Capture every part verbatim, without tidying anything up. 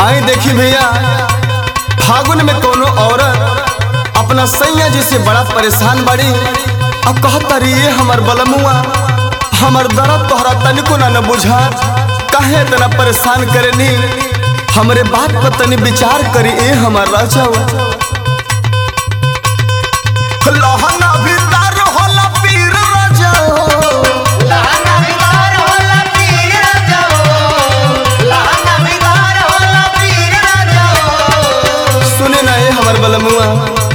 आई देखी भैया, फागुन में कोनो औरत अपना सैया जी से बड़ा परेशान बड़ी और कहता रही ये हमर बलमुआ हमर दर्द तोहरा तनिको ना न बुझा, काहे इतना परेशान करेनी, हमरे बात पर तनी विचार करी ए हमर राजा। लहना भीतर होला पीर राजा, लहना भीतर होला पीर राजा, लहना भीतर होला पीर राजा। सुने ना ए हमर बलमुआ,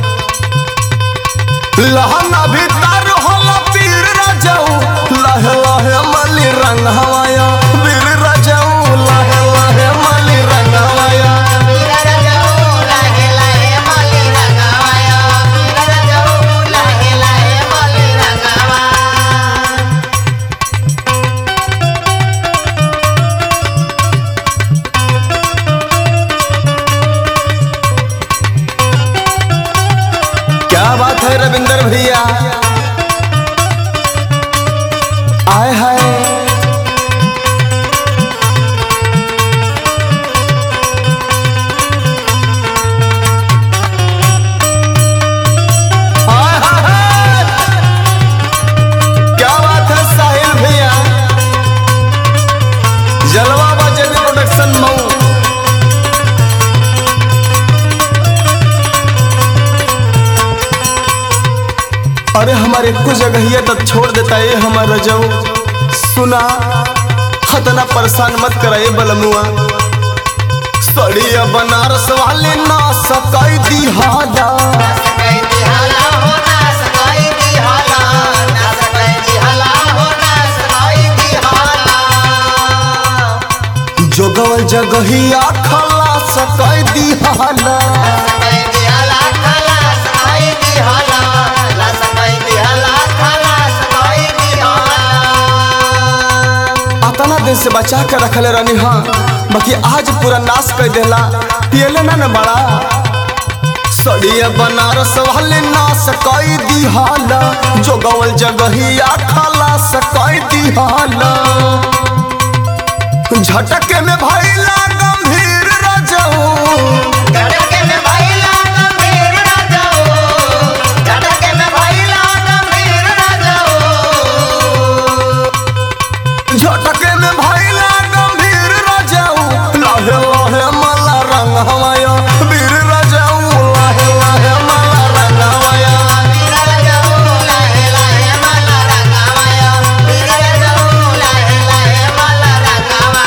लहना भीतर होला पीर राजा, लहे लहे मली रंग हवाया वीर राजा, लहे लहे मली रंग हवाया पीर राजा, लहे लहे मली रंगवाया, पीर राजा, लहे लहे मली रंगवा। क्या बात है रविंदर भैया, आए हाय आए हाय, क्या बात है साहिल भैया, जलवा बाजे प्रोडक्शन मऊ। अरे हमारे कुछ जगह तो छोड़ देता है हमारा जाऊ, सुना खतना परेशान मत कराए बलमुआ, सड़िया बनारस वाले ना सकाई दी हादा, सकाई दी हाला हो ना सकाई दी हाला, ना सकाई दी हाला हो ना सकाई दी हाला। जोगवल जगहिया खला सकाई दी हाला, सकाई दी हाला खाला सकाई दी हाला, ला सकाई दी हाला खाला सकाई दी हाला। अतना दिन से बचा कर रखले रहनी हाँ, बाकी आज पूरा नाश कर देला, पियले ना न बड़ा, सड़िया बनारस वाले ना सकाई दी हाला, जोगवल जगहिया खला सकाई दी हाला, झटके में भइला गंभीर रजऊ, झटके में भइला गंभीर राजा, झटके में भइला गंभीर राजा। झटके में भइला गंभीर रजऊ, लहे लहे मला रंग हवाया वीर रजऊ, लहे लहे मला रंग हवाया पीर राजा, लहे लहे मला रंगवाया, पीर राजा, लहे लहे मला रंगवा।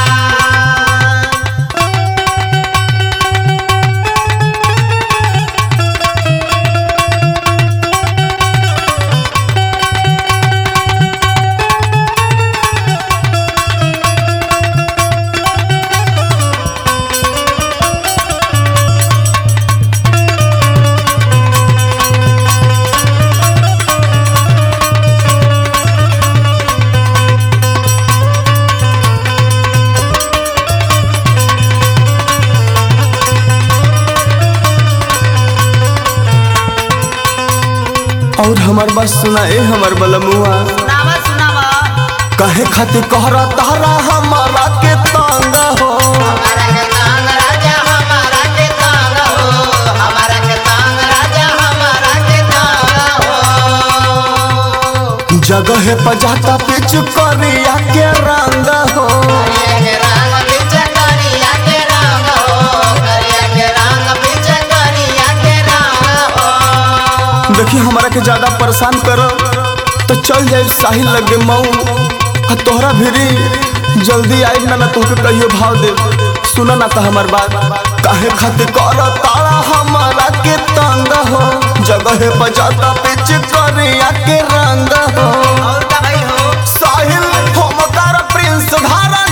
और हमार बात सुना ए हमर बलमुआ, सुनावा सुनावा, कहे खातिर कहरा तारा हमारा के तांगा हो, हमारा के तांग राजा, हमारा के तांग हो, हमारा के तांग राजा, हमारा के तांग हो। जगह पर जाता पिच करिया के रंग हो, करिया के रंग पीछे करिया के रंग हो, करिया के रंग पीछे करिया के रंग हो। देखी हमारा के ज्यादा परेशान करो तो चल जाए साहिल लगे मऊ, आ तोहरा भिरी जल्दी आई ना ना तोहके कहियो भाव दे, सुना ना तो हमार बात, काहे खातिर कर तारा हमारा के तंग हो, जगह पर जाता पिच करिया के रंग हो, और का भाई हो साहिल हम कर प्रिंस धारा